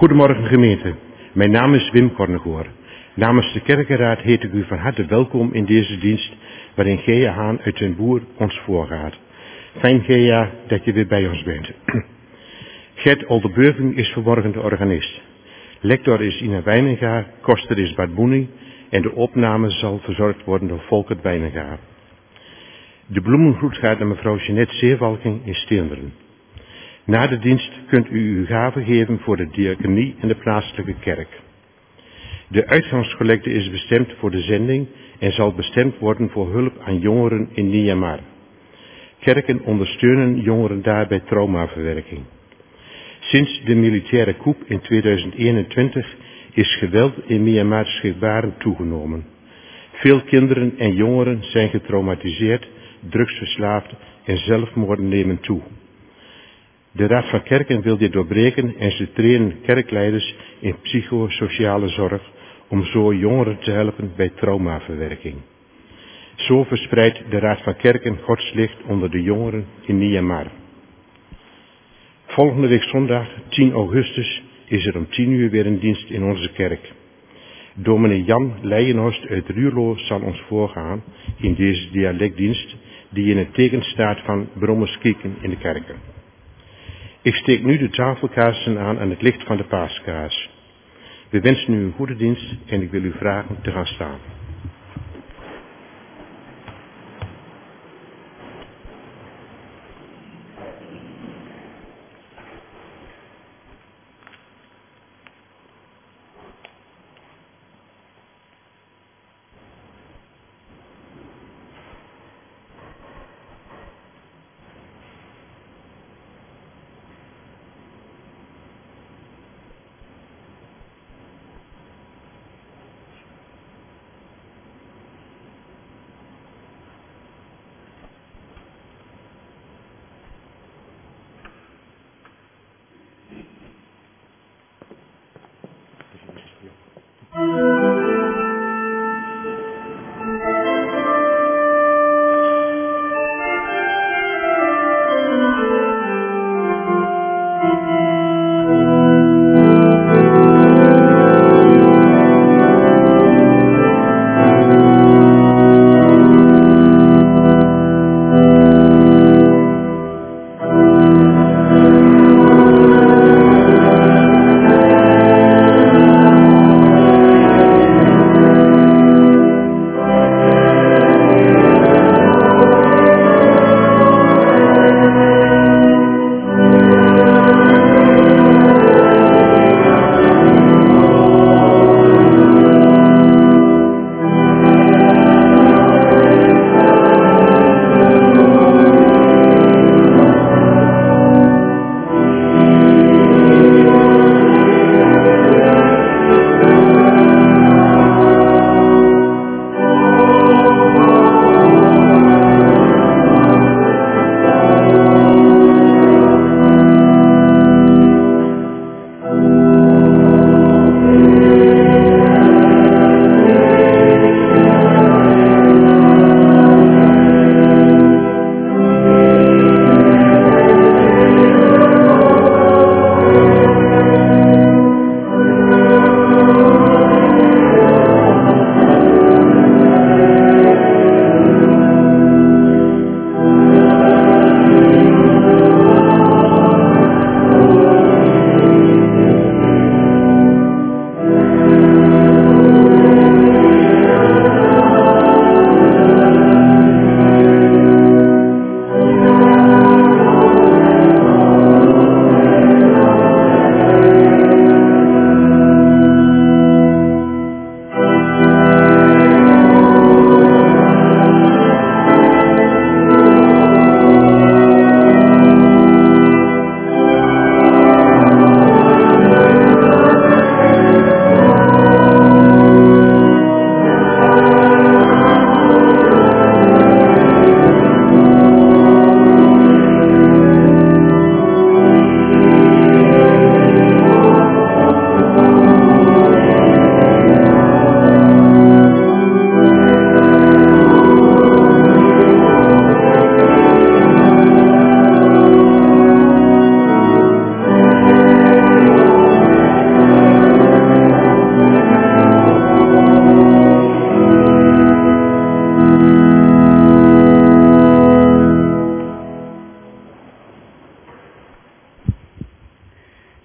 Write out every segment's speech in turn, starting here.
Goedemorgen gemeente, mijn naam is Wim Kornegoor. Namens de Kerkenraad heet ik u van harte welkom in deze dienst waarin Gea Haan uit Den Boer ons voorgaat. Fijn Gea dat je weer bij ons bent. Gert Oldenbeuving is vanmorgen de organist. Lector is Ina Wijninga, koster is Bart Boening en de opname zal verzorgd worden door Volkert Wijninga. De bloemengroet gaat naar mevrouw Jeanette Zeerwalking in Steenderen. Na de dienst kunt u uw gaven geven voor de diaconie en de plaatselijke kerk. De uitgangscollecte is bestemd voor de zending en zal bestemd worden voor hulp aan jongeren in Myanmar. Kerken ondersteunen jongeren daar bij traumaverwerking. Sinds de militaire coup in 2021 is geweld in Myanmar schrikbarend toegenomen. Veel kinderen en jongeren zijn getraumatiseerd, drugsverslaafd en zelfmoorden nemen toe. De Raad van Kerken wil dit doorbreken en ze trainen kerkleiders in psychosociale zorg om zo jongeren te helpen bij traumaverwerking. Zo verspreidt de Raad van Kerken Gods licht onder de jongeren in Myanmar. Volgende week zondag, 10 augustus, is er om 10 uur weer een dienst in onze kerk. Dominee Jan Leijenhorst uit Ruurlo zal ons voorgaan in deze dialectdienst die in het teken staat van brommerskieken in de kerken. Ik steek nu de tafelkaarsen aan het licht van de paaskaars. We wensen u een goede dienst en ik wil u vragen te gaan staan.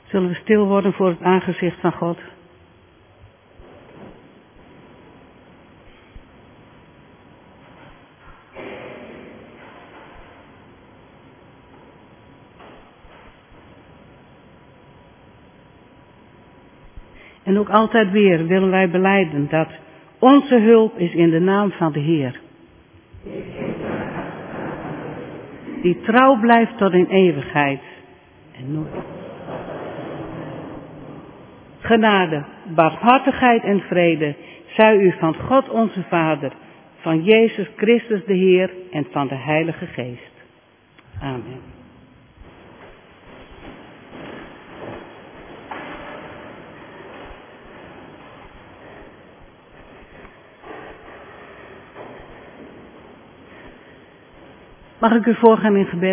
Zullen we stil worden voor het aangezicht van God? En ook altijd weer willen wij belijden dat onze hulp is in de naam van de Heer. Die trouw blijft tot in eeuwigheid en nooit. Genade, barmhartigheid en vrede zij u van God onze Vader, van Jezus Christus de Heer en van de Heilige Geest. Amen. Mag ik u voorgaan in gebed?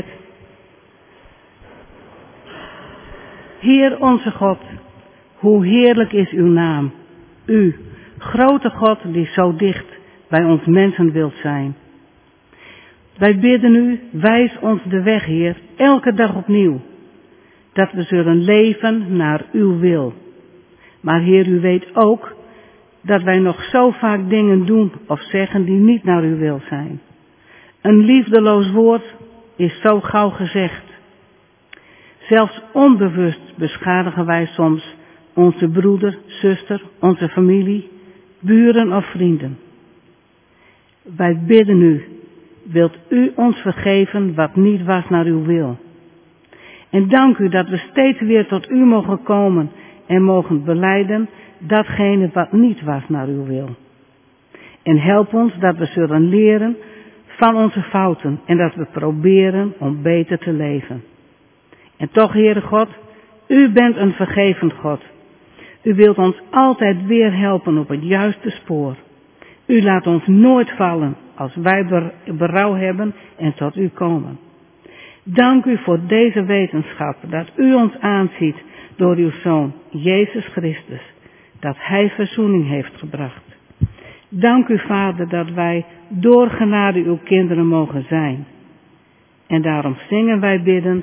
Heer onze God, hoe heerlijk is uw naam. U, grote God die zo dicht bij ons mensen wilt zijn. Wij bidden u, wijs ons de weg, Heer, elke dag opnieuw. Dat we zullen leven naar uw wil. Maar Heer, u weet ook dat wij nog zo vaak dingen doen of zeggen die niet naar uw wil zijn. Een liefdeloos woord is zo gauw gezegd. Zelfs onbewust beschadigen wij soms onze broeder, zuster, onze familie, buren of vrienden. Wij bidden u, wilt u ons vergeven wat niet was naar uw wil. En dank u dat we steeds weer tot u mogen komen en mogen belijden datgene wat niet was naar uw wil. En help ons dat we zullen leren van onze fouten en dat we proberen om beter te leven. En toch, Heere God, u bent een vergevend God. U wilt ons altijd weer helpen op het juiste spoor. U laat ons nooit vallen als wij berouw hebben en tot u komen. Dank u voor deze wetenschap dat u ons aanziet door uw Zoon, Jezus Christus, dat hij verzoening heeft gebracht. Dank u, Vader, dat wij door genade uw kinderen mogen zijn. En daarom zingen wij biddend.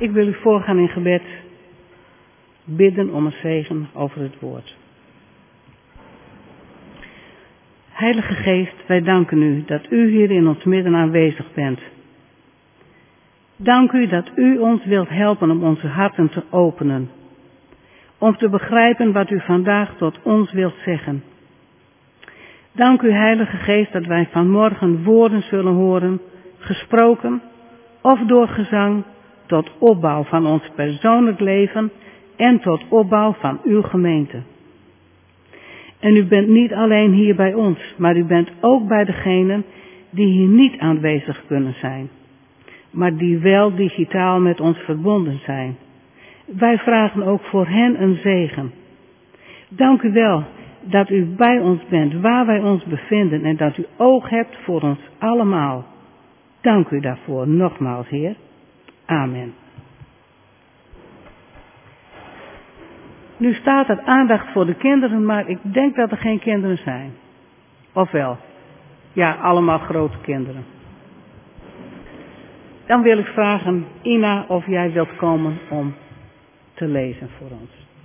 Ik wil u voorgaan in gebed, bidden om een zegen over het woord. Heilige Geest, wij danken u dat u hier in ons midden aanwezig bent. Dank u dat u ons wilt helpen om onze harten te openen. Om te begrijpen wat u vandaag tot ons wilt zeggen. Dank u, Heilige Geest, dat wij vanmorgen woorden zullen horen, gesproken of door gezang, tot opbouw van ons persoonlijk leven en tot opbouw van uw gemeente. En u bent niet alleen hier bij ons, maar u bent ook bij degenen die hier niet aanwezig kunnen zijn, maar die wel digitaal met ons verbonden zijn. Wij vragen ook voor hen een zegen. Dank u wel dat u bij ons bent waar wij ons bevinden en dat u oog hebt voor ons allemaal. Dank u daarvoor nogmaals, Heer. Amen. Nu staat er aandacht voor de kinderen, maar ik denk dat er geen kinderen zijn. Of wel? Ja, allemaal grote kinderen. Dan wil ik vragen, Ina, of jij wilt komen om te lezen voor ons.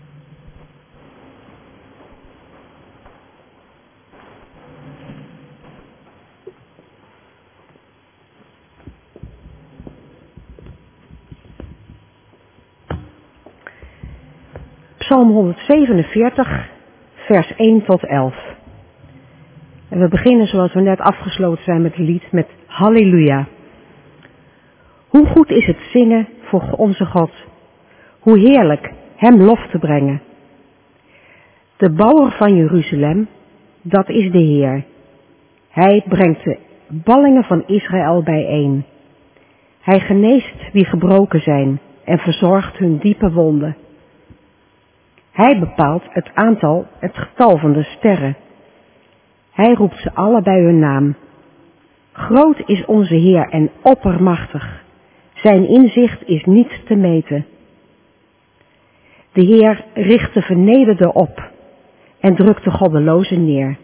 Psalm 147, vers 1 tot 11. En we beginnen zoals we net afgesloten zijn met het lied met Halleluja. Hoe goed is het zingen voor onze God. Hoe heerlijk hem lof te brengen. De bouwer van Jeruzalem, dat is de Heer. Hij brengt de ballingen van Israël bijeen. Hij geneest wie gebroken zijn en verzorgt hun diepe wonden. Hij bepaalt het getal van de sterren. Hij roept ze alle bij hun naam. Groot is onze Heer en oppermachtig. Zijn inzicht is niet te meten. De Heer richt de vernederden op en drukt de goddelozen neer.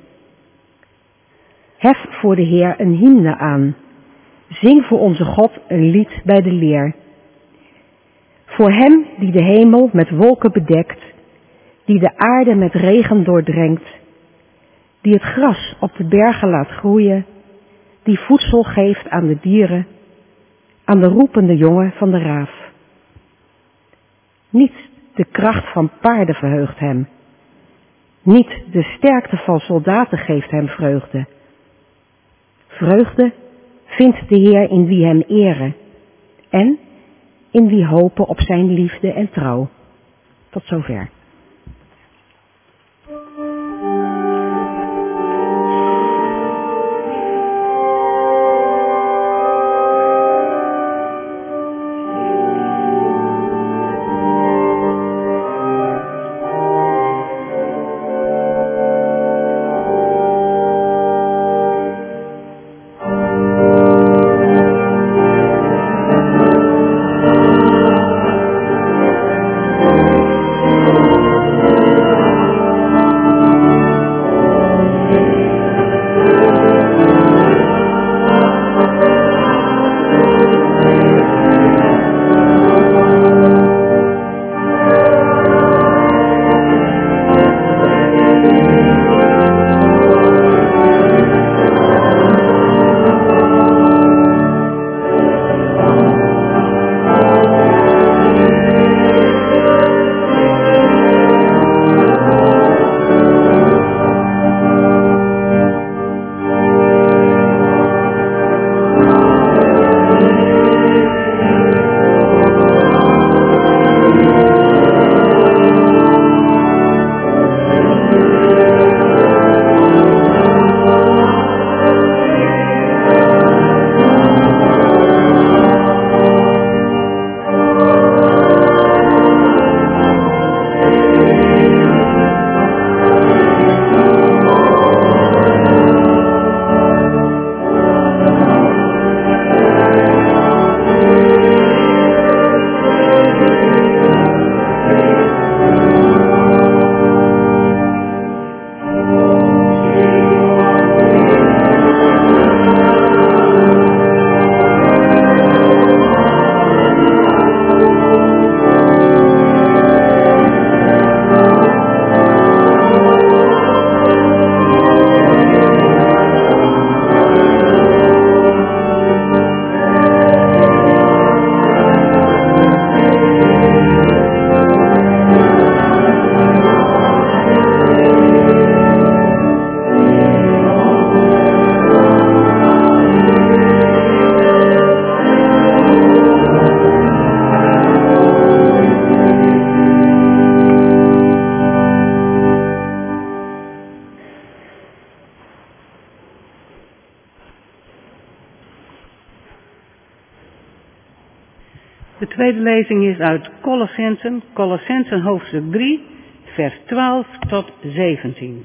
Hef voor de Heer een hymne aan. Zing voor onze God een lied bij de leer. Voor hem die de hemel met wolken bedekt, die de aarde met regen doordrenkt, die het gras op de bergen laat groeien, die voedsel geeft aan de dieren, aan de roepende jongen van de raaf. Niet de kracht van paarden verheugt hem, niet de sterkte van soldaten geeft hem vreugde. Vreugde vindt de Heer in wie hem eren en in wie hopen op zijn liefde en trouw. Tot zover. De tweede lezing is uit Kolossenzen hoofdstuk 3, vers 12 tot 17.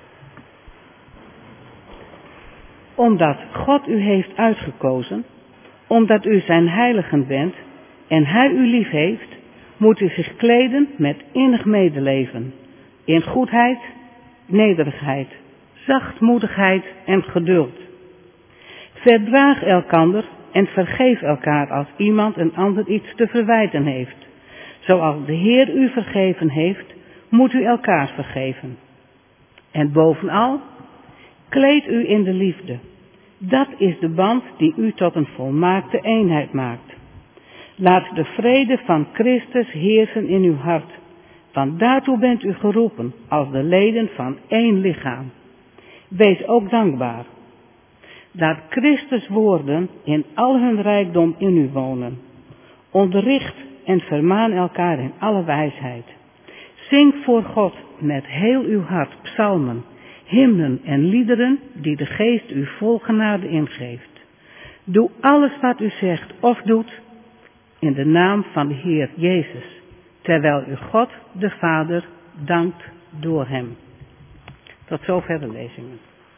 Omdat God u heeft uitgekozen, omdat u zijn heiligen bent en hij u lief heeft, moet u zich kleden met innig medeleven, in goedheid, nederigheid, zachtmoedigheid en geduld. Verdraag elkander en vergeef elkaar als iemand een ander iets te verwijten heeft. Zoals de Heer u vergeven heeft, moet u elkaar vergeven. En bovenal, kleed u in de liefde. Dat is de band die u tot een volmaakte eenheid maakt. Laat de vrede van Christus heersen in uw hart, want daartoe bent u geroepen als de leden van één lichaam. Wees ook dankbaar. Laat Christus woorden in al hun rijkdom in u wonen. Onderricht en vermaan elkaar in alle wijsheid. Zing voor God met heel uw hart psalmen, hymnen en liederen die de Geest u vol genade ingeeft. Doe alles wat u zegt of doet in de naam van de Heer Jezus, terwijl u God de Vader dankt door hem. Tot zover de lezingen.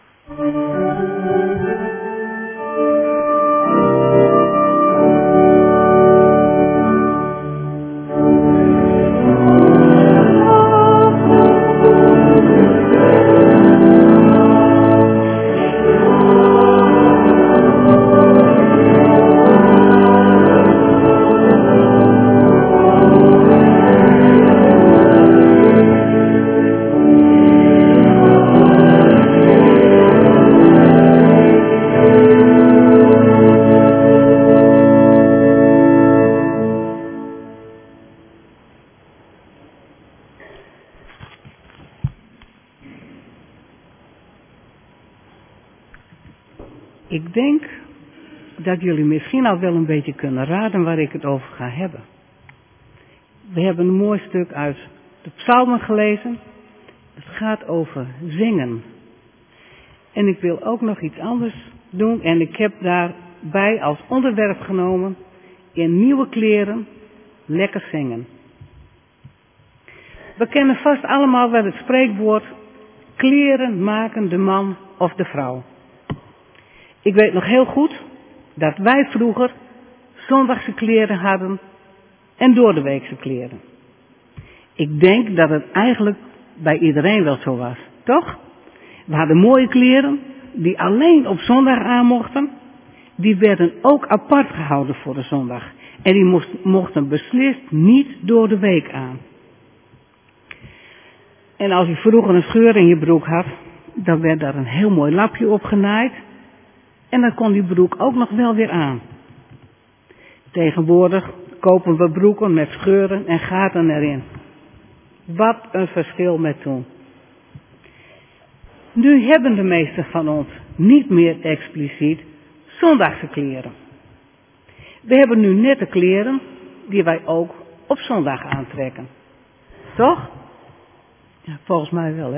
Ik denk dat jullie misschien al wel een beetje kunnen raden waar ik het over ga hebben. We hebben een mooi stuk uit de psalmen gelezen. Het gaat over zingen. En ik wil ook nog iets anders doen. En ik heb daarbij als onderwerp genomen in nieuwe kleren lekker zingen. We kennen vast allemaal wel het spreekwoord: kleren maken de man of de vrouw. Ik weet nog heel goed dat wij vroeger zondagse kleren hadden en doordeweekse kleren. Ik denk dat het eigenlijk bij iedereen wel zo was, toch? We hadden mooie kleren die alleen op zondag aan mochten. Die werden ook apart gehouden voor de zondag. En die mochten beslist niet door de week aan. En als je vroeger een scheur in je broek had, dan werd daar een heel mooi lapje op genaaid. En dan kon die broek ook nog wel weer aan. Tegenwoordig kopen we broeken met scheuren en gaten erin. Wat een verschil met toen. Nu hebben de meesten van ons niet meer expliciet zondagse kleren. We hebben nu nette kleren die wij ook op zondag aantrekken. Toch? Ja, volgens mij wel, hè?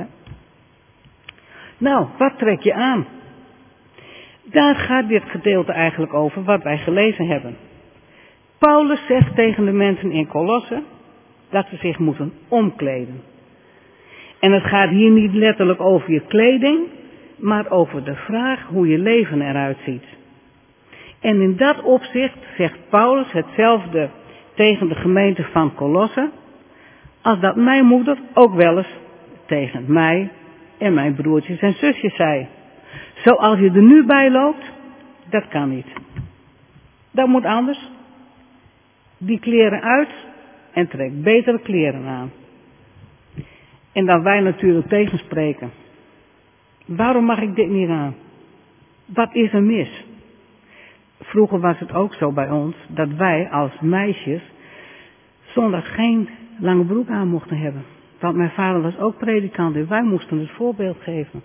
Nou, wat trek je aan? Daar gaat dit gedeelte eigenlijk over wat wij gelezen hebben. Paulus zegt tegen de mensen in Kolosse dat ze zich moeten omkleden. En het gaat hier niet letterlijk over je kleding, maar over de vraag hoe je leven eruit ziet. En in dat opzicht zegt Paulus hetzelfde tegen de gemeente van Kolosse als dat mijn moeder ook wel eens tegen mij en mijn broertjes en zusjes zei. Zoals je er nu bij loopt, dat kan niet. Dat moet anders. Die kleren uit en trek betere kleren aan. En dan wij natuurlijk tegenspreken. Waarom mag ik dit niet aan? Wat is er mis? Vroeger was het ook zo bij ons dat wij als meisjes zondag geen lange broek aan mochten hebben. Want mijn vader was ook predikant en wij moesten het voorbeeld geven.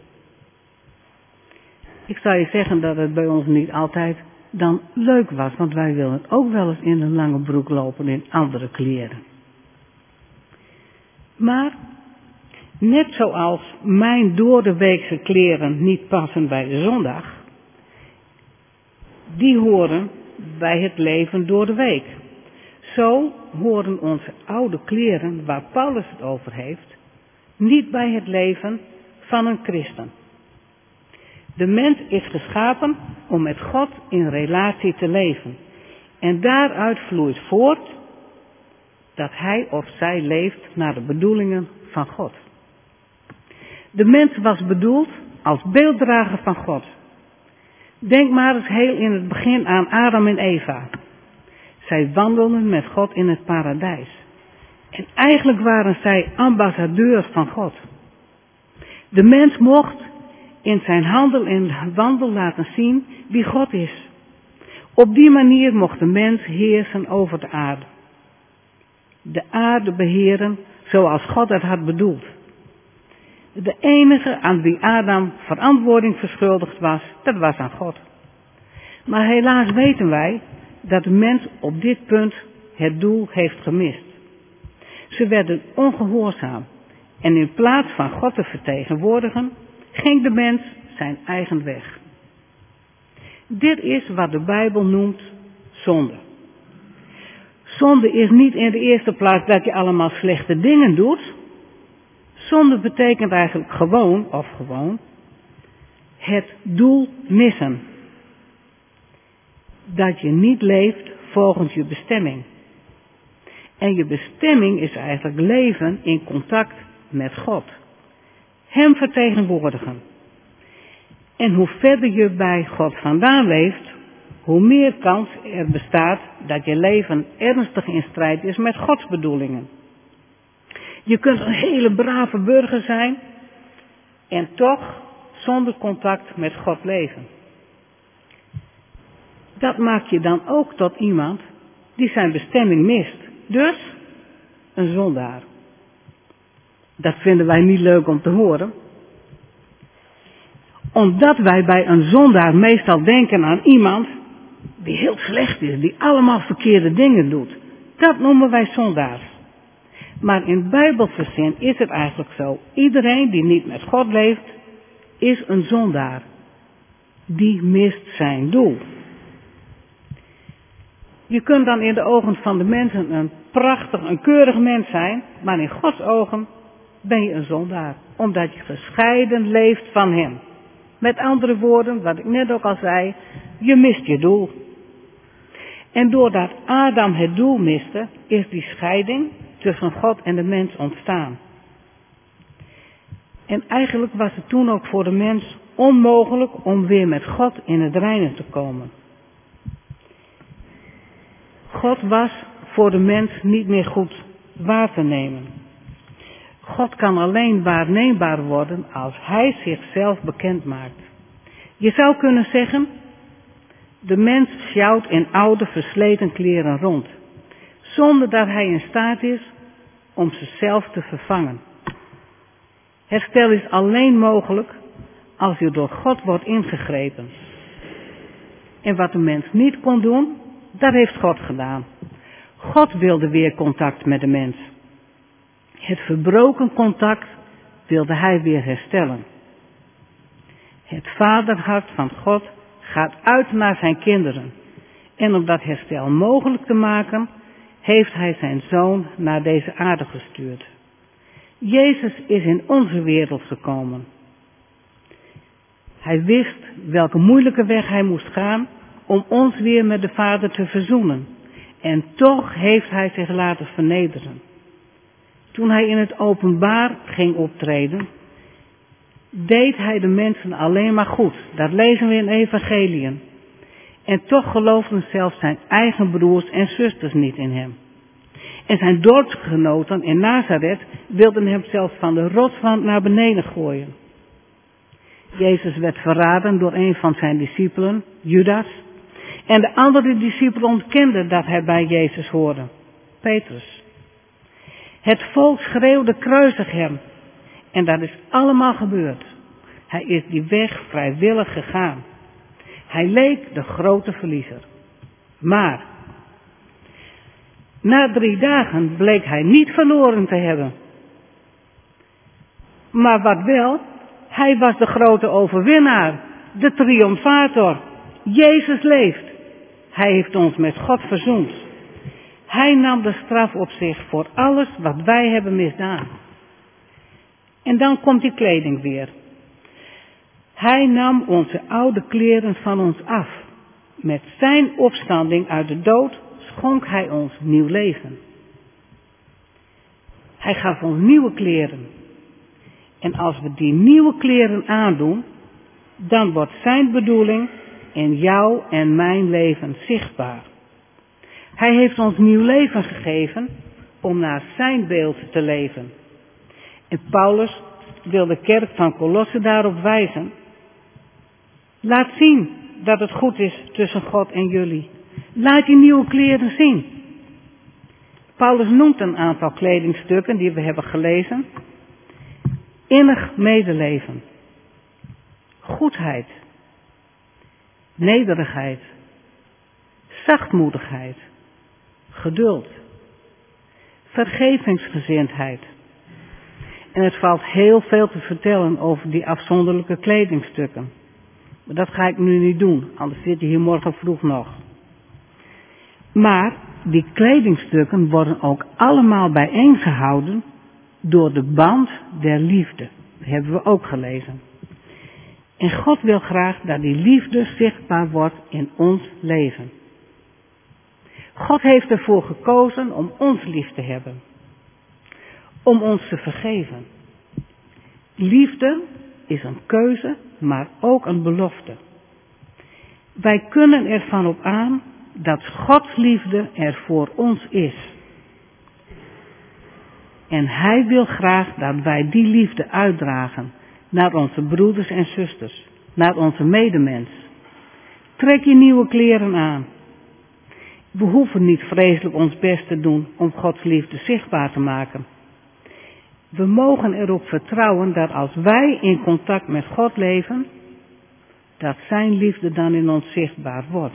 Ik zou je zeggen dat het bij ons niet altijd dan leuk was, want wij wilden ook wel eens in een lange broek lopen in andere kleren. Maar net zoals mijn doordeweekse kleren niet passen bij de zondag, die horen bij het leven door de week. Zo horen onze oude kleren, waar Paulus het over heeft, niet bij het leven van een christen. De mens is geschapen om met God in relatie te leven. En daaruit vloeit voort dat hij of zij leeft naar de bedoelingen van God. De mens was bedoeld als beelddrager van God. Denk maar eens heel in het begin aan Adam en Eva. Zij wandelden met God in het paradijs. En eigenlijk waren zij ambassadeurs van God. De mens mocht in zijn handel en wandel laten zien wie God is. Op die manier mocht de mens heersen over de aarde. De aarde beheren zoals God het had bedoeld. De enige aan wie Adam verantwoording verschuldigd was, dat was aan God. Maar helaas weten wij dat de mens op dit punt het doel heeft gemist. Ze werden ongehoorzaam en in plaats van God te vertegenwoordigen, ging de mens zijn eigen weg. Dit is wat de Bijbel noemt zonde. Zonde is niet in de eerste plaats dat je allemaal slechte dingen doet. Zonde betekent eigenlijk gewoon het doel missen. Dat je niet leeft volgens je bestemming. En je bestemming is eigenlijk leven in contact met God. Hem vertegenwoordigen. En hoe verder je bij God vandaan leeft, hoe meer kans er bestaat dat je leven ernstig in strijd is met Gods bedoelingen. Je kunt een hele brave burger zijn en toch zonder contact met God leven. Dat maakt je dan ook tot iemand die zijn bestemming mist. Dus een zondaar. Dat vinden wij niet leuk om te horen. Omdat wij bij een zondaar meestal denken aan iemand die heel slecht is, die allemaal verkeerde dingen doet. Dat noemen wij zondaars. Maar in Bijbelse zin is het eigenlijk zo. Iedereen die niet met God leeft, is een zondaar. Die mist zijn doel. Je kunt dan in de ogen van de mensen een prachtig, een keurig mens zijn, maar in Gods ogen ben je een zondaar. Omdat je gescheiden leeft van Hem. Met andere woorden, wat ik net ook al zei, je mist je doel. En doordat Adam het doel miste, is die scheiding tussen God en de mens ontstaan. En eigenlijk was het toen ook voor de mens onmogelijk om weer met God in het reine te komen. God was voor de mens niet meer goed waar te nemen. God kan alleen waarneembaar worden als Hij zichzelf bekend maakt. Je zou kunnen zeggen, de mens sjouwt in oude versleten kleren rond, zonder dat hij in staat is om zichzelf te vervangen. Herstel is alleen mogelijk als je door God wordt ingegrepen. En wat de mens niet kon doen, dat heeft God gedaan. God wilde weer contact met de mens. Het verbroken contact wilde Hij weer herstellen. Het vaderhart van God gaat uit naar zijn kinderen. En om dat herstel mogelijk te maken, heeft Hij zijn Zoon naar deze aarde gestuurd. Jezus is in onze wereld gekomen. Hij wist welke moeilijke weg Hij moest gaan om ons weer met de Vader te verzoenen. En toch heeft Hij zich laten vernederen. Toen Hij in het openbaar ging optreden, deed Hij de mensen alleen maar goed. Dat lezen we in evangeliën. En toch geloofden zelfs zijn eigen broers en zusters niet in Hem. En zijn dorpsgenoten in Nazareth wilden Hem zelfs van de rotswand naar beneden gooien. Jezus werd verraden door een van zijn discipelen, Judas. En de andere discipel ontkende dat hij bij Jezus hoorde, Petrus. Het volk schreeuwde kruisig Hem. En dat is allemaal gebeurd. Hij is die weg vrijwillig gegaan. Hij leek de grote verliezer. Maar na 3 dagen bleek hij niet verloren te hebben. Maar wat wel, hij was de grote overwinnaar, de triomfator. Jezus leeft. Hij heeft ons met God verzoend. Hij nam de straf op zich voor alles wat wij hebben misdaan. En dan komt die kleding weer. Hij nam onze oude kleren van ons af. Met zijn opstanding uit de dood schonk hij ons nieuw leven. Hij gaf ons nieuwe kleren. En als we die nieuwe kleren aandoen, dan wordt zijn bedoeling in jouw en mijn leven zichtbaar. Hij heeft ons nieuw leven gegeven om naar zijn beeld te leven. En Paulus wil de kerk van Colosse daarop wijzen. Laat zien dat het goed is tussen God en jullie. Laat die nieuwe kleren zien. Paulus noemt een aantal kledingstukken die we hebben gelezen. Innig medeleven. Goedheid. Nederigheid. Zachtmoedigheid. Geduld. Vergevingsgezindheid. En het valt heel veel te vertellen over die afzonderlijke kledingstukken. Maar dat ga ik nu niet doen, anders zit je hier morgen vroeg nog. Maar die kledingstukken worden ook allemaal bijeengehouden door de band der liefde. Dat hebben we ook gelezen. En God wil graag dat die liefde zichtbaar wordt in ons leven. God heeft ervoor gekozen om ons lief te hebben. Om ons te vergeven. Liefde is een keuze, maar ook een belofte. Wij kunnen ervan op aan dat Gods liefde er voor ons is. En Hij wil graag dat wij die liefde uitdragen naar onze broeders en zusters, naar onze medemens. Trek je nieuwe kleren aan. We hoeven niet vreselijk ons best te doen om Gods liefde zichtbaar te maken. We mogen erop vertrouwen dat als wij in contact met God leven, dat zijn liefde dan in ons zichtbaar wordt.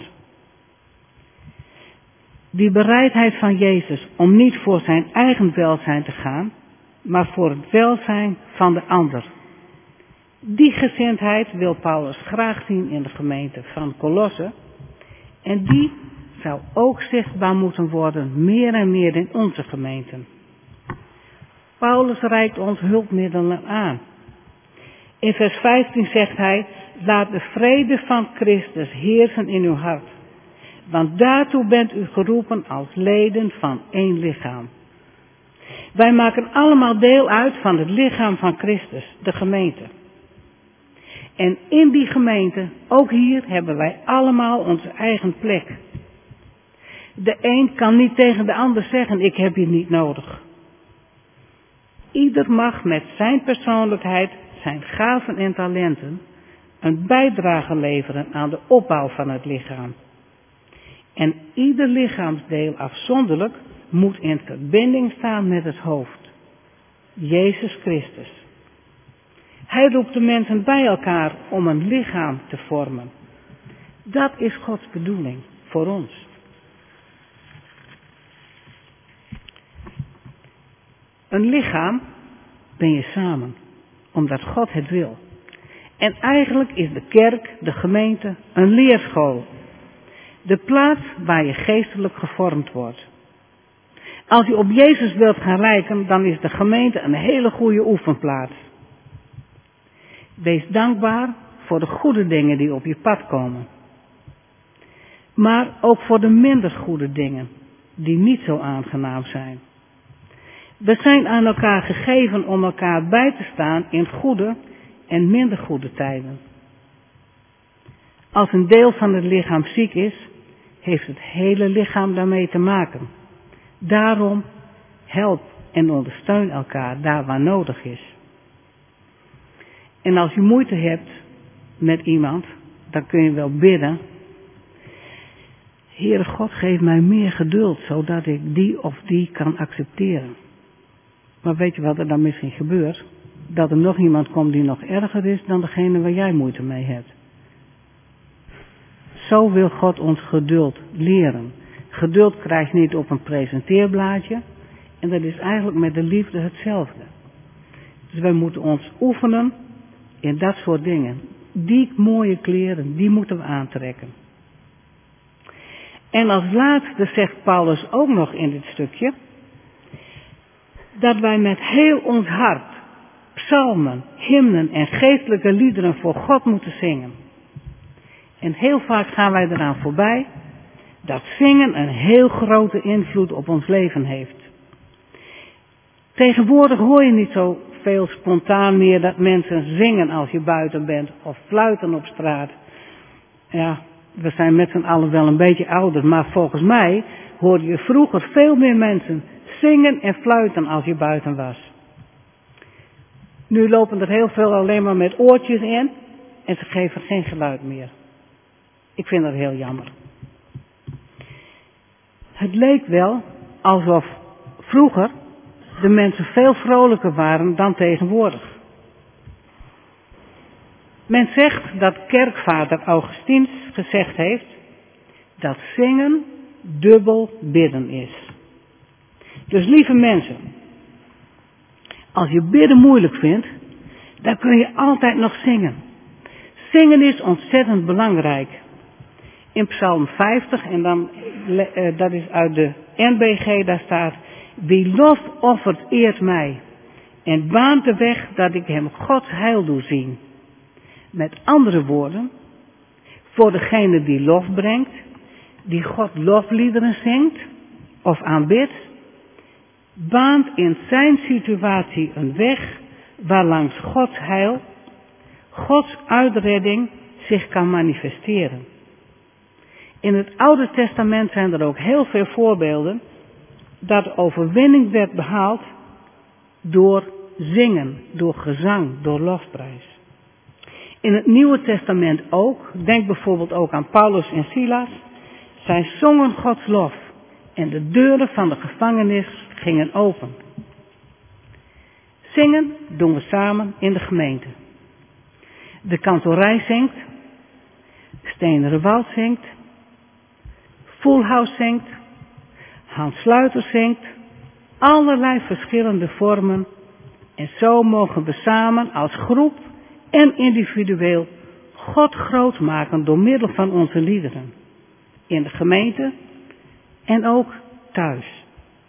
Die bereidheid van Jezus om niet voor zijn eigen welzijn te gaan, maar voor het welzijn van de ander. Die gezindheid wil Paulus graag zien in de gemeente van Colosse. En die zou ook zichtbaar moeten worden meer en meer in onze gemeenten. Paulus reikt ons hulpmiddelen aan. In vers 15 zegt hij, laat de vrede van Christus heersen in uw hart. Want daartoe bent u geroepen als leden van één lichaam. Wij maken allemaal deel uit van het lichaam van Christus, de gemeente. En in die gemeente, ook hier, hebben wij allemaal onze eigen plek. De een kan niet tegen de ander zeggen, ik heb je niet nodig. Ieder mag met zijn persoonlijkheid, zijn gaven en talenten, een bijdrage leveren aan de opbouw van het lichaam. En ieder lichaamsdeel afzonderlijk moet in verbinding staan met het hoofd, Jezus Christus. Hij roept de mensen bij elkaar om een lichaam te vormen. Dat is Gods bedoeling voor ons. Een lichaam ben je samen, omdat God het wil. En eigenlijk is de kerk, de gemeente, een leerschool. De plaats waar je geestelijk gevormd wordt. Als je op Jezus wilt gaan lijken, dan is de gemeente een hele goede oefenplaats. Wees dankbaar voor de goede dingen die op je pad komen. Maar ook voor de minder goede dingen, die niet zo aangenaam zijn. We zijn aan elkaar gegeven om elkaar bij te staan in goede en minder goede tijden. Als een deel van het lichaam ziek is, heeft het hele lichaam daarmee te maken. Daarom help en ondersteun elkaar daar waar nodig is. En als je moeite hebt met iemand, dan kun je wel bidden. Heere God, geef mij meer geduld, zodat ik die of die kan accepteren. Maar weet je wat er dan misschien gebeurt? Dat er nog iemand komt die nog erger is dan degene waar jij moeite mee hebt. Zo wil God ons geduld leren. Geduld krijg je niet op een presenteerblaadje. En dat is eigenlijk met de liefde hetzelfde. Dus wij moeten ons oefenen in dat soort dingen. Die mooie kleren, die moeten we aantrekken. En als laatste zegt Paulus ook nog in dit stukje, dat wij met heel ons hart psalmen, hymnen en geestelijke liederen voor God moeten zingen. En heel vaak gaan wij eraan voorbij dat zingen een heel grote invloed op ons leven heeft. Tegenwoordig hoor je niet zo veel spontaan meer dat mensen zingen als je buiten bent of fluiten op straat. Ja, we zijn met z'n allen wel een beetje ouder, maar volgens mij hoorde je vroeger veel meer mensen zingen en fluiten als je buiten was. Nu lopen er heel veel alleen maar met oortjes in en ze geven geen geluid meer. Ik vind dat heel jammer. Het leek wel alsof vroeger de mensen veel vrolijker waren dan tegenwoordig. Men zegt dat kerkvader Augustinus gezegd heeft dat zingen dubbel bidden is. Dus lieve mensen, als je bidden moeilijk vindt, dan kun je altijd nog zingen. Zingen is ontzettend belangrijk. In Psalm 50, en dan, dat is uit de NBG, daar staat: wie lof offert eert mij en baant de weg dat ik hem Gods heil doe zien. Met andere woorden, voor degene die lof brengt, die God lofliederen zingt of aanbidt, baant in zijn situatie een weg waarlangs Gods heil, Gods uitredding zich kan manifesteren. In het Oude Testament zijn er ook heel veel voorbeelden dat de overwinning werd behaald door zingen, door gezang, door lofprijs. In het Nieuwe Testament ook, denk bijvoorbeeld ook aan Paulus en Silas, zij zongen Gods lof en de deuren van de gevangenis gingen open. Zingen doen we samen in de gemeente. De kantorij zingt, Steenere Woud zingt, Fullhouse zingt, Hans Sluiter zingt, allerlei verschillende vormen. En zo mogen we samen als groep en individueel God groot maken door middel van onze liederen. In de gemeente en ook thuis.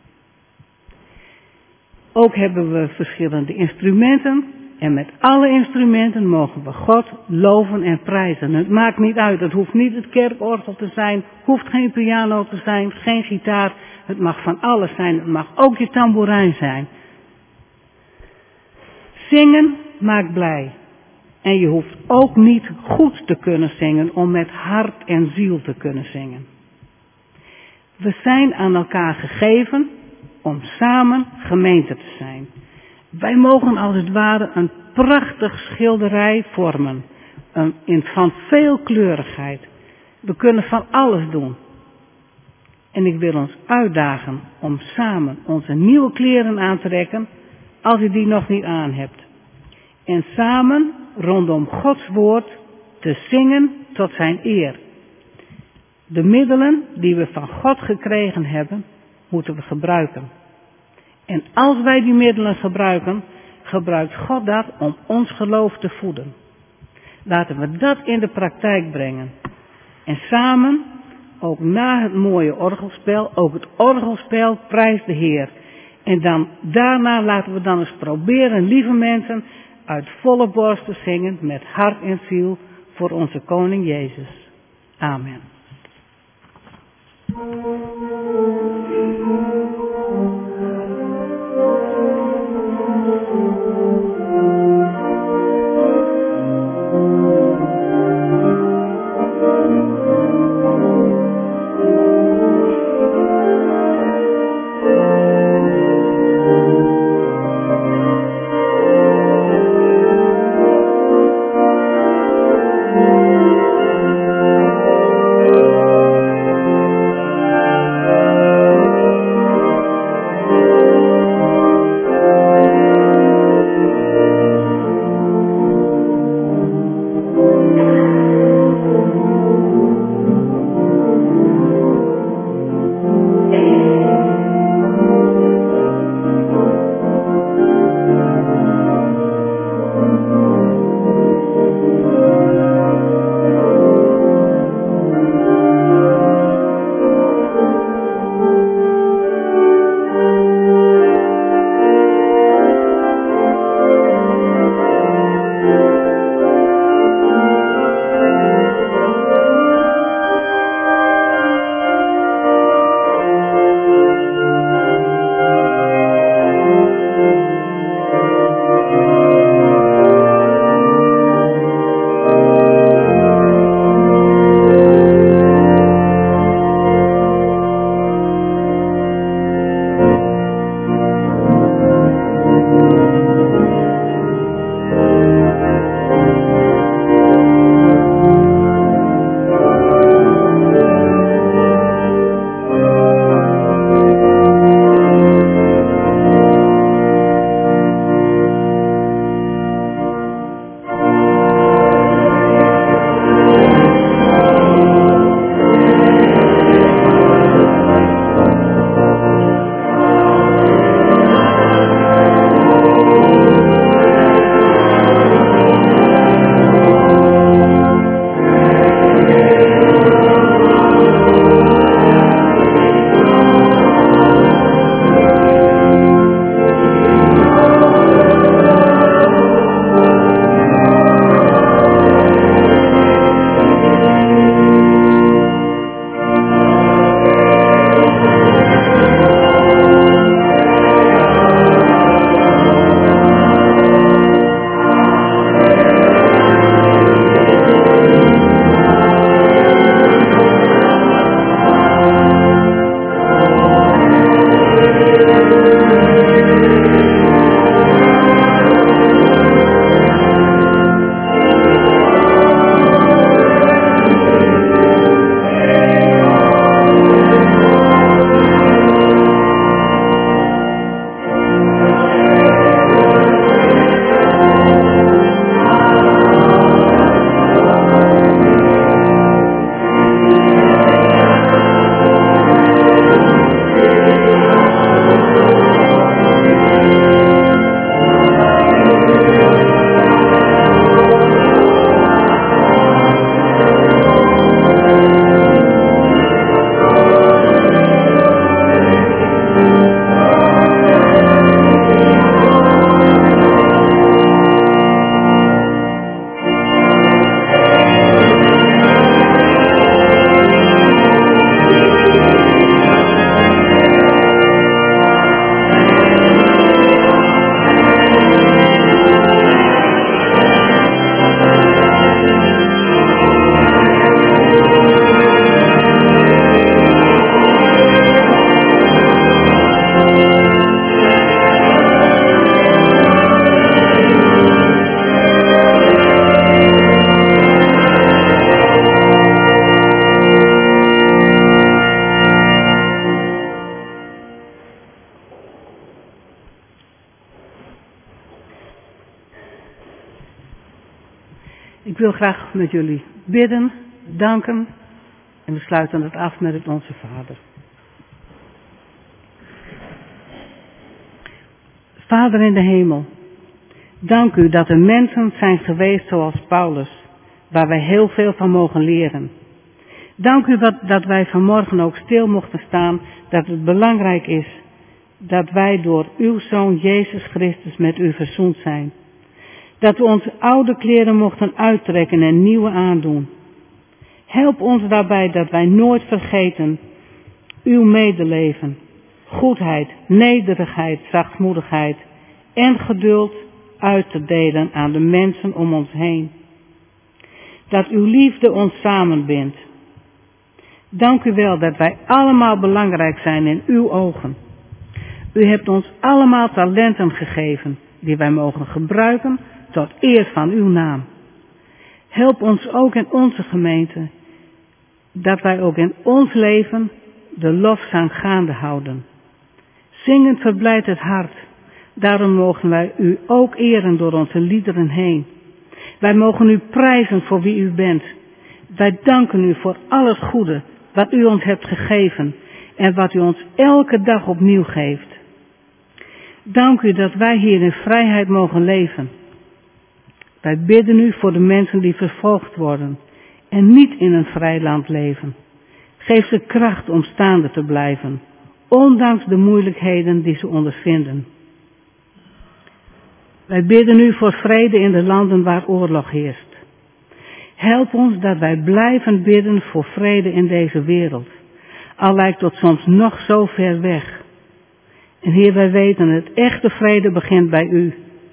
Ook hebben we verschillende instrumenten. En met alle instrumenten mogen we God loven en prijzen. Het maakt niet uit, het hoeft niet het kerkorgel te zijn, hoeft geen piano te zijn, geen gitaar. Het mag van alles zijn, het mag ook je tamboerijn zijn. Zingen maakt blij. En je hoeft ook niet goed te kunnen zingen om met hart en ziel te kunnen zingen. We zijn aan elkaar gegeven om samen gemeente te zijn. Wij mogen als het ware een prachtig schilderij vormen, van veelkleurigheid. We kunnen van alles doen. En ik wil ons uitdagen om samen onze nieuwe kleren aan te trekken, als u die nog niet aan hebt. En samen rondom Gods woord te zingen tot zijn eer. De middelen die we van God gekregen hebben, moeten we gebruiken. En als wij die middelen gebruiken, gebruikt God dat om ons geloof te voeden. Laten we dat in de praktijk brengen. En samen, ook na het mooie orgelspel, ook het orgelspel prijst de Heer. En daarna laten we dan eens proberen, lieve mensen, uit volle borst te zingen met hart en ziel voor onze koning Jezus. Amen. Ik wil graag met jullie bidden, danken en we sluiten het af met het Onze Vader. Vader in de hemel, dank u dat er mensen zijn geweest zoals Paulus, waar wij heel veel van mogen leren. Dank u dat wij vanmorgen ook stil mochten staan, dat het belangrijk is dat wij door uw Zoon Jezus Christus met u verzoend zijn. Dat we onze oude kleren mochten uittrekken en nieuwe aandoen. Help ons daarbij dat wij nooit vergeten uw medeleven, goedheid, nederigheid, zachtmoedigheid en geduld uit te delen aan de mensen om ons heen. Dat uw liefde ons samenbindt. Dank u wel dat wij allemaal belangrijk zijn in uw ogen. U hebt ons allemaal talenten gegeven die wij mogen gebruiken tot eer van uw naam. Help ons ook in onze gemeente, dat wij ook in ons leven de lofzang gaande houden. Zingend verblijdt het hart, daarom mogen wij u ook eren door onze liederen heen. Wij mogen u prijzen voor wie u bent. Wij danken u voor al het goede wat u ons hebt gegeven en wat u ons elke dag opnieuw geeft. Dank u dat wij hier in vrijheid mogen leven. Wij bidden u voor de mensen die vervolgd worden en niet in een vrij land leven. Geef ze kracht om staande te blijven, ondanks de moeilijkheden die ze ondervinden. Wij bidden u voor vrede in de landen waar oorlog heerst. Help ons dat wij blijven bidden voor vrede in deze wereld, al lijkt het soms nog zo ver weg. En Heer, wij weten het, echte vrede begint bij u.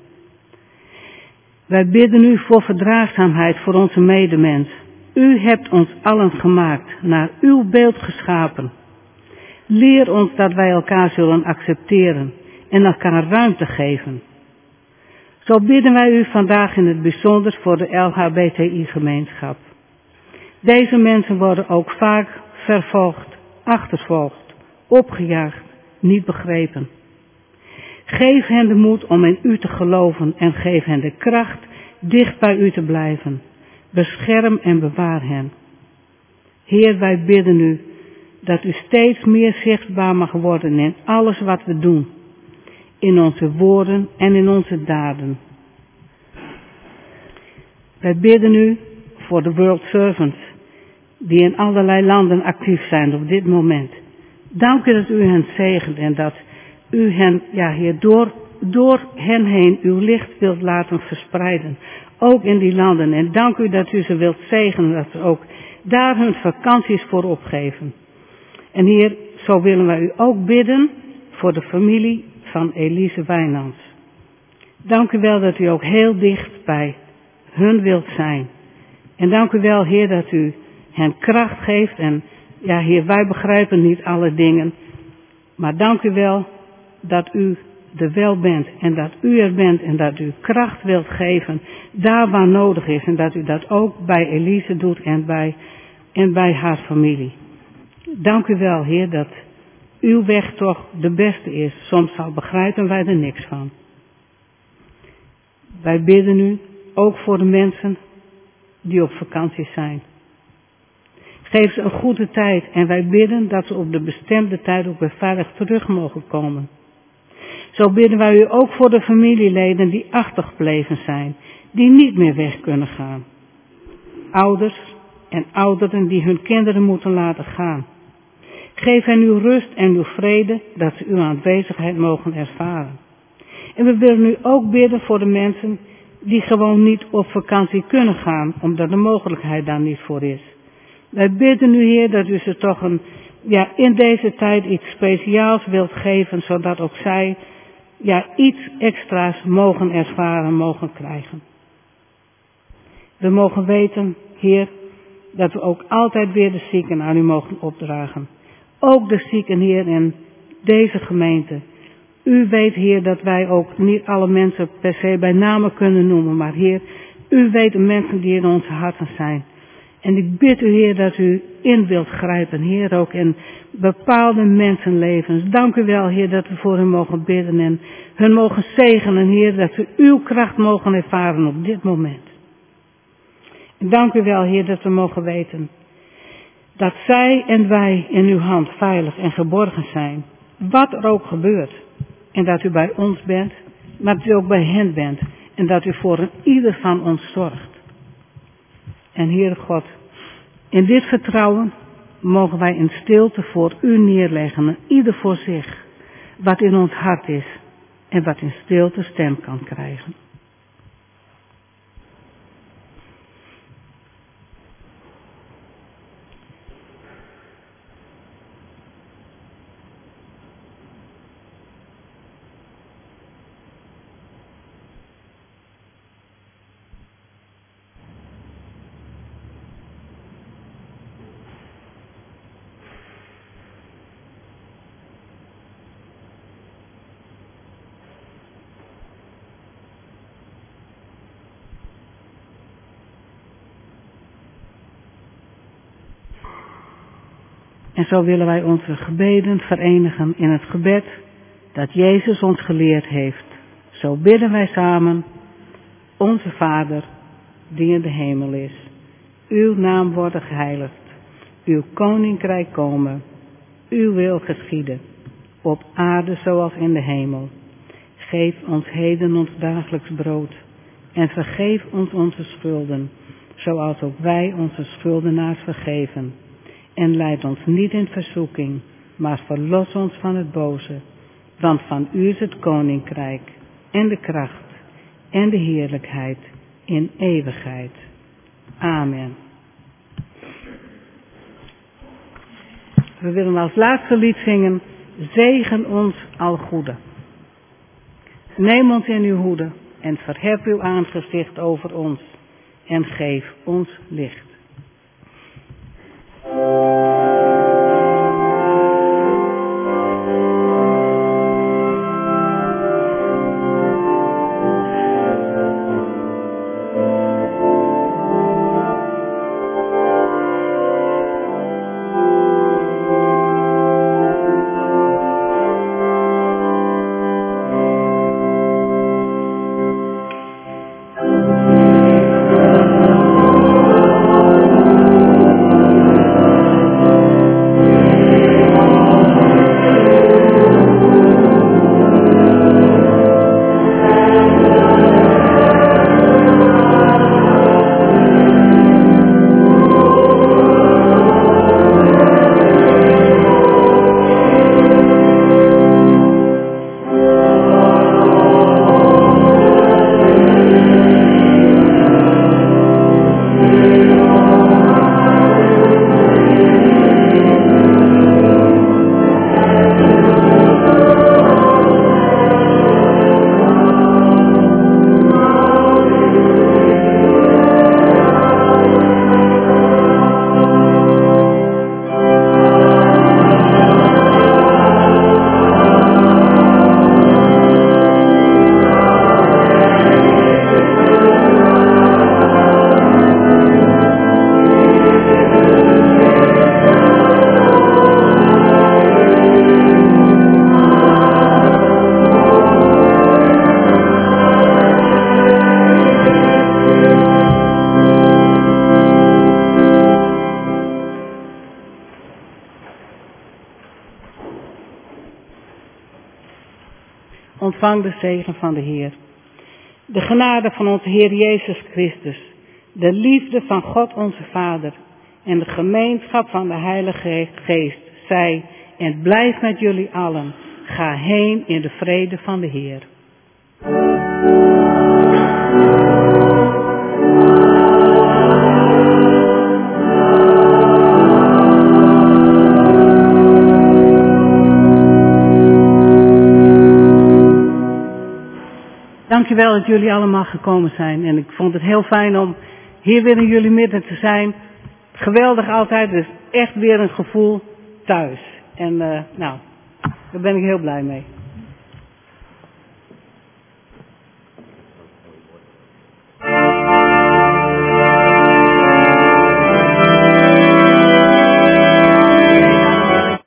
Wij bidden u voor verdraagzaamheid voor onze medemens. U hebt ons allen gemaakt, naar uw beeld geschapen. Leer ons dat wij elkaar zullen accepteren en elkaar ruimte geven. Zo bidden wij u vandaag in het bijzonder voor de LHBTI-gemeenschap. Deze mensen worden ook vaak vervolgd, achtervolgd, opgejaagd, niet begrepen. Geef hen de moed om in u te geloven en geef hen de kracht dicht bij u te blijven. Bescherm en bewaar hen. Heer, wij bidden u dat u steeds meer zichtbaar mag worden in alles wat we doen. In onze woorden en in onze daden. Wij bidden u voor de World Servants die in allerlei landen actief zijn op dit moment. Dank u dat u hen zegent en dat u hen, Heer, door hen heen uw licht wilt laten verspreiden. Ook in die landen. En dank u dat u ze wilt zegenen, dat ze ook daar hun vakanties voor opgeven. En Heer, zo willen wij u ook bidden voor de familie van Elise Wijnands. Dank u wel dat u ook heel dicht bij hun wilt zijn. En dank u wel, Heer, dat u hen kracht geeft. En Heer, wij begrijpen niet alle dingen. Maar dank u wel dat u er wel bent en dat u er bent en dat u kracht wilt geven daar waar nodig is. En dat u dat ook bij Elise doet en bij haar familie. Dank u wel, Heer, dat uw weg toch de beste is. Soms al begrijpen wij er niks van. Wij bidden u ook voor de mensen die op vakantie zijn. Geef ze een goede tijd en wij bidden dat ze op de bestemde tijd ook weer veilig terug mogen komen. Zo bidden wij u ook voor de familieleden die achtergebleven zijn, die niet meer weg kunnen gaan. Ouders en ouderen die hun kinderen moeten laten gaan. Geef hen uw rust en uw vrede, dat ze uw aanwezigheid mogen ervaren. En we willen u ook bidden voor de mensen die gewoon niet op vakantie kunnen gaan, omdat de mogelijkheid daar niet voor is. Wij bidden u, Heer, dat u ze toch in deze tijd iets speciaals wilt geven, zodat ook zij iets extra's mogen ervaren, mogen krijgen. We mogen weten, Heer, dat we ook altijd weer de zieken aan u mogen opdragen. Ook de zieken, Heer, in deze gemeente. U weet, Heer, dat wij ook niet alle mensen per se bij namen kunnen noemen. Maar Heer, u weet de mensen die in onze harten zijn. En ik bid u, Heer, dat u in wilt grijpen, Heer, ook in bepaalde mensenlevens. Dank u wel, Heer, dat we voor hen mogen bidden en hun mogen zegenen, Heer, dat ze uw kracht mogen ervaren op dit moment. Dank u wel, Heer, dat we mogen weten dat zij en wij in uw hand veilig en geborgen zijn. Wat er ook gebeurt. En dat u bij ons bent, maar dat u ook bij hen bent. En dat u voor een ieder van ons zorgt. En Heere God, in dit vertrouwen mogen wij in stilte voor u neerleggen. En ieder voor zich. Wat in ons hart is. En wat in stilte stem kan krijgen. En zo willen wij onze gebeden verenigen in het gebed dat Jezus ons geleerd heeft. Zo bidden wij samen, onze Vader, die in de hemel is. Uw naam worden geheiligd, uw koninkrijk komen, uw wil geschieden, op aarde zoals in de hemel. Geef ons heden ons dagelijks brood en vergeef ons onze schulden, zoals ook wij onze schuldenaars vergeven. En leid ons niet in verzoeking, maar verlos ons van het boze. Want van u is het koninkrijk en de kracht en de heerlijkheid in eeuwigheid. Amen. We willen als laatste lied zingen, zegen ons al goede. Neem ons in uw hoede en verhef uw aangezicht over ons en geef ons licht. Ontvang de zegen van de Heer. De genade van onze Heer Jezus Christus, de liefde van God onze Vader en de gemeenschap van de Heilige Geest zij en blijf met jullie allen. Ga heen in de vrede van de Heer. Dankjewel dat jullie allemaal gekomen zijn. En ik vond het heel fijn om hier weer in jullie midden te zijn. Geweldig altijd. Het is echt weer een gevoel thuis. En daar ben ik heel blij mee.